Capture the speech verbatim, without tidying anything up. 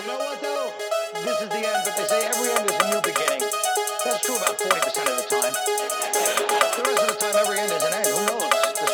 You know what, though? This is the end, but they say every end is a new beginning. That's true about forty percent of the time. The rest of the time, every end is an end. Who knows? The